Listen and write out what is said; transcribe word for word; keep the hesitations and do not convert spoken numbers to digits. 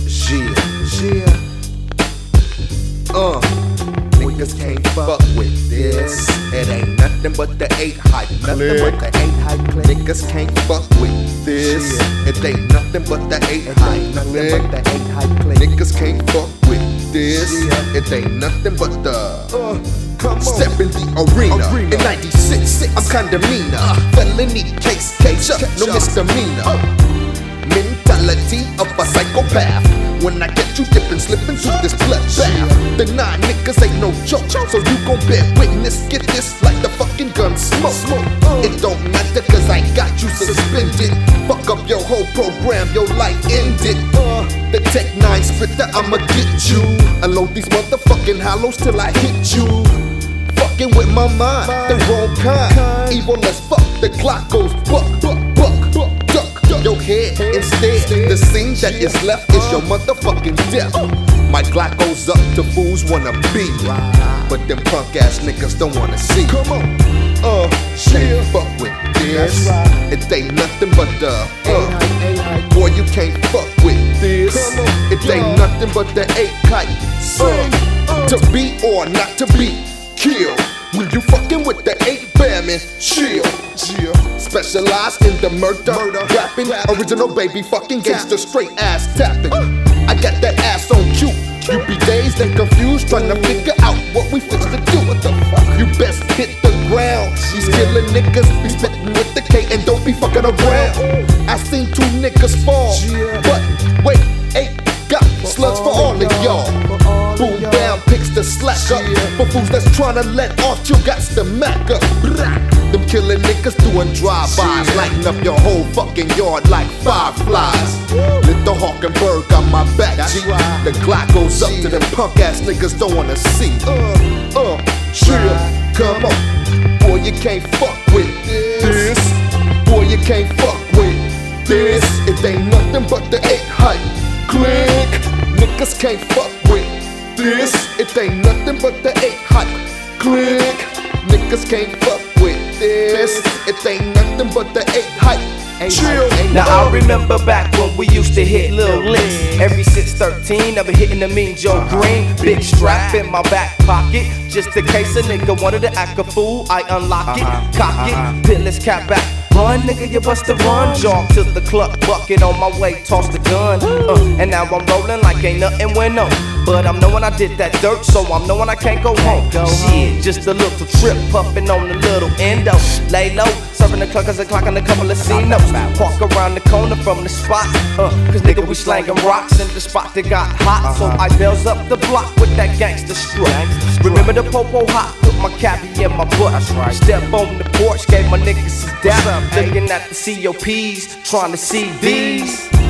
Yeah, yeah. Uh, niggas can't fuck with this. It ain't nothing but the eight hype. Nothing but the eight hype click. Niggas can't fuck with this. It ain't nothing but the eight hype. Nothing but the eight hype click. Niggas can't fuck with this. It ain't nothing but the. Uh, Come Step in the arena. arena. In ninety-six, I'm kinda meaner. Uh, Felony case, case up, no misdemeanor. Uh, Mentality of a psychopath. When I get you dipping, slipping through this bloodbath. The nine niggas ain't no joke, so you gon' bear witness. Get this like the fucking gun smoke. Uh, it don't matter cause I got you suspended. Fuck up your whole program, your life ended. Uh, the Tech nine splitter, I'ma get you. Unload these motherfucking hollows till I hit you. Fucking with my mind, the wrong kind. Evil as fuck, the clock goes buck, buck, buck, buck, duck your head instead. The scene that is left is your motherfucking death. My Glock goes up to fools wanna be, but them punk ass niggas don't wanna see. Come on, uh, can't fuck with this. It ain't nothing but the uh, boy you can't fuck with this. It ain't nothing but the eight kite. Uh, to be or not to be. Kill when you fucking with the eight bear man. Chill, chill. Specialized in the murder, murder. rapping, original baby fucking gangster, straight ass tapping. Uh. I got that ass on cue. You be dazed and confused, trying to figure out what we fix to do. What the fuck? You best hit the ground. These killing niggas be spitting with the K and don't be fucking around. I seen two niggas fall, but wait, eight got slugs for all of y'all. Boom down, picks the slack up. For fools that's tryna let off, you got to mac up. Them killing niggas doing drive-bys, lighting up your whole fucking yard like fireflies. Little hawk and bird got my back, G. The Glock goes up to them punk ass niggas don't wanna see. Uh, uh, chill, come on. Boy, you can't fuck with this. Boy, you can't fuck with this. It ain't nothing but the eight hype. Click, niggas can't fuck with this. It ain't nothing but the eight hype. Click, niggas can't fuck with this. It ain't nothing but the eight hype. Chill. Now I remember back when we used to hit Lil Licks. Every six thirteen, never hitting the Mean Joe Green. Big strap in my back pocket, just in case a nigga wanted to act a fool. I unlock it, cock it, pitless cap back. Run, nigga, you bust a run. Jog to the club, bucket on my way, toss the gun. Uh, and now I'm rolling like ain't nothing went on. But I'm knowing I did that dirt, so I'm knowing I can't go home. Shit, just a little trip, puffin' on the little endo. Lay low, serving the cluckers and clocking a couple of C-notes. Walk around the corner from the spot, uh, cause nigga we slangin' rocks in the spot that got hot. So I bells up the block with that gangster strut. Remember the popo hot, put my cabbie in my butt. Step on the porch, gave my niggas some dap. Looking at the C O Ps, trying to see these.